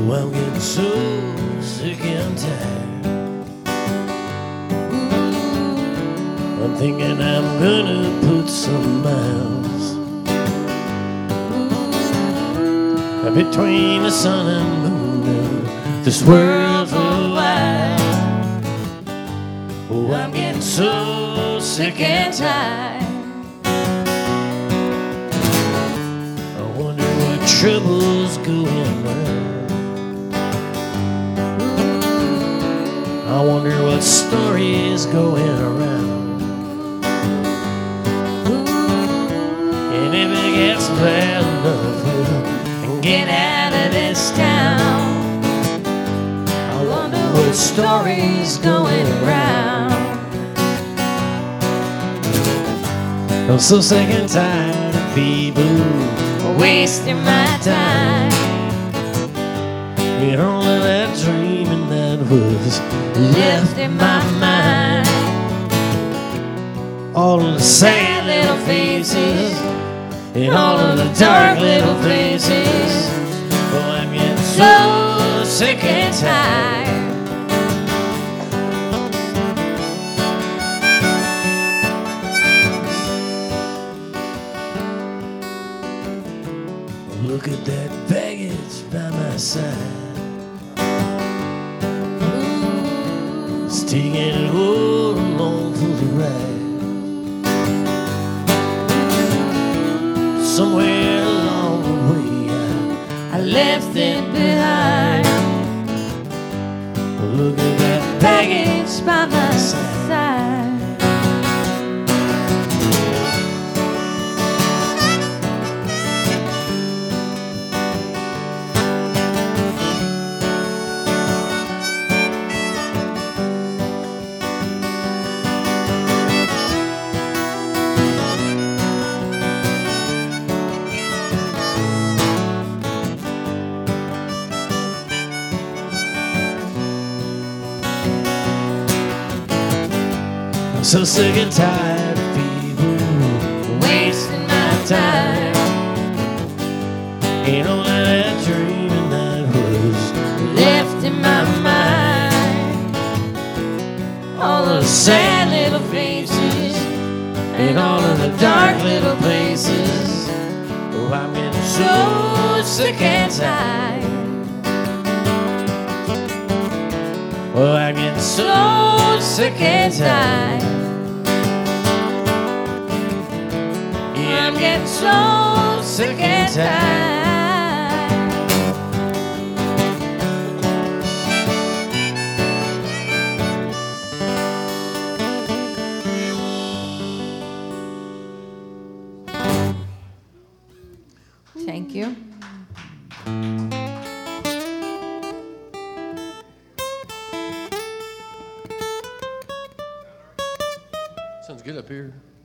Oh, I'm getting so sick and tired. I'm thinking I'm gonna put some miles between the sun and moon and this world for a while. Oh, I'm getting so sick and tired. I wonder what trouble's going round. I wonder what story's going around. And if it gets bad enough, we'll get out of this town. I wonder what story's going around. I'm so sick and tired of people wasting my time. And all of that dreaming that was left in my mind. All of the sad little faces and all of the dark little places. Oh, I'm getting so sick and tired. Look at that baggage by my side. It's taking it all along for the ride. Somewhere along the way I left it behind. Look at that baggage by my side. I'm so sick and tired of people wasting my time. Ain't all that dreaming that was left in my mind. All of the sad little faces and all of the dark little places. Oh, I'm getting so sick and tired. Oh, I'm getting so sick and tired. Yeah, I'm getting so sick and tired. Thank you. Sounds good up here.